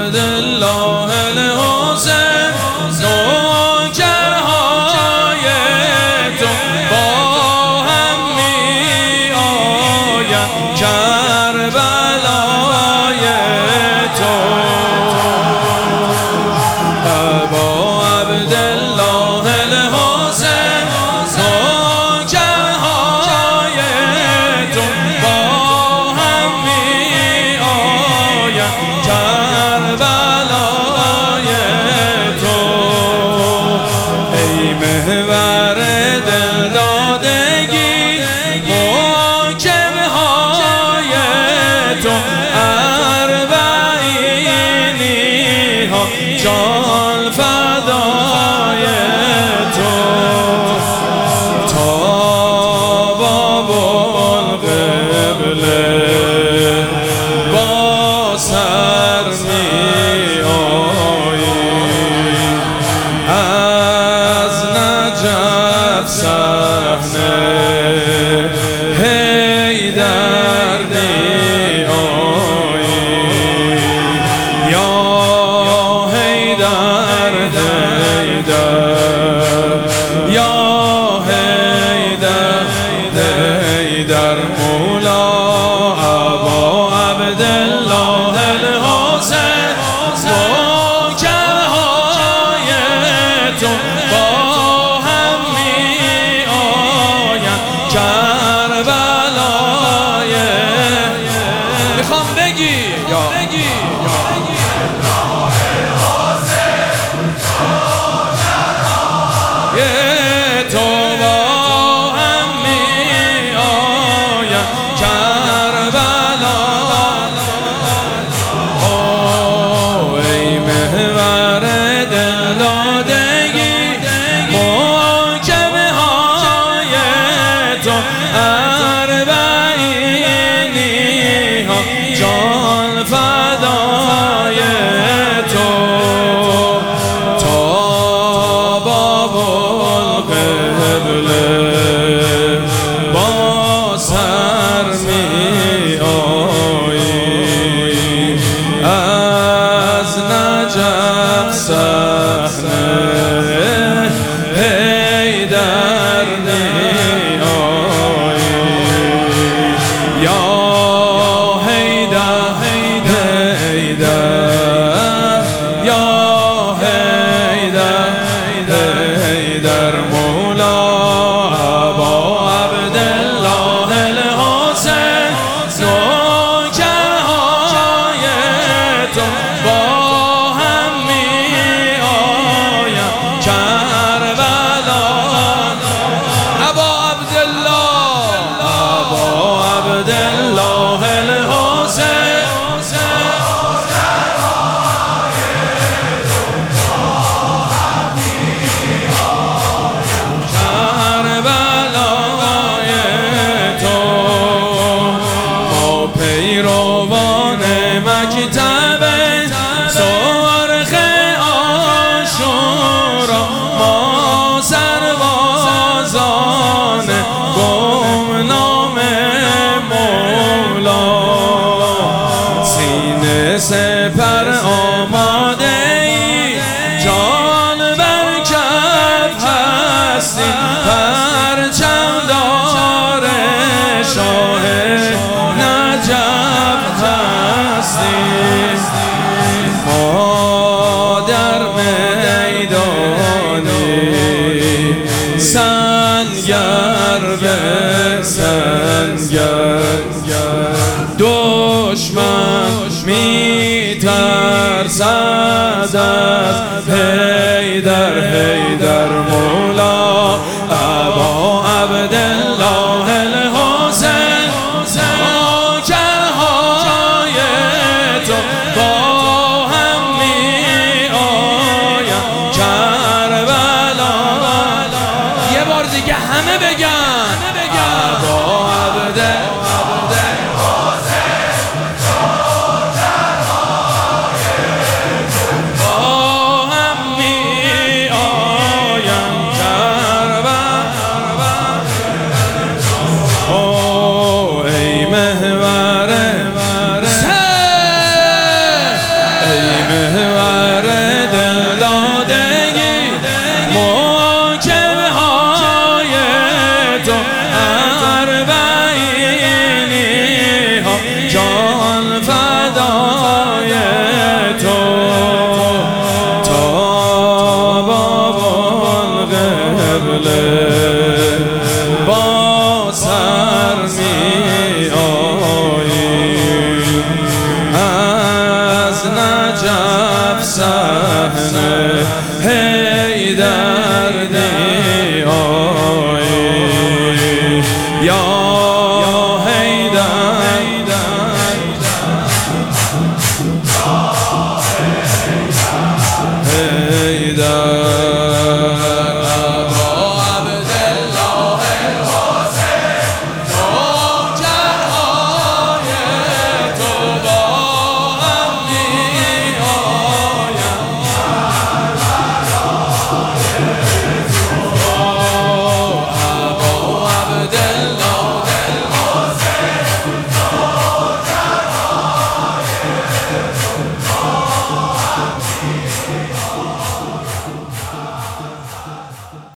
عبدالله الحسین نوکرهای تو با هم می آیند کربلای تو ابا عبدالله الحسین نوکرهای تو با هم می آیند کربلای تو ای محور دلدادگی محکمهای تو اربعینی ها جان فدای تو تا باب القبله با سر می آیی از نجف صحنه حیدر می آیی یا حیدر حیدر یا حیدر حیدر مولا ابا عبدالله الحسین نوکرهای تو با هم می آیند کربلای میخوام بگی یا تو با هم می آیند کربلا ای محور دلدادگی محکمه های تو اربعینی ها جان فدای تو تا باب القبله با سر می آیی از نجف صحنه حیدر می آیی یا حیدر حیدر یا حیدر حیدر مولا ابا عبدالله الحسین نوکرهای تو با هم می آیند کربلا ابا عبدالله الحسین کربلای تو ما پیروان مکتب سرخ عاشورا ما سربازان گمنام مولا سینه سپر آماده ای جان بر کف هستی پرچم دار شاه نجف هستی ما در میدانی سنگر به سنگر دشمن می ترسد از حیدر مولا ابا عبدالله الحسین نوکرهای تو با هم می آیند کربلا یه بار دیگه همه بگن ابا عبدالله محور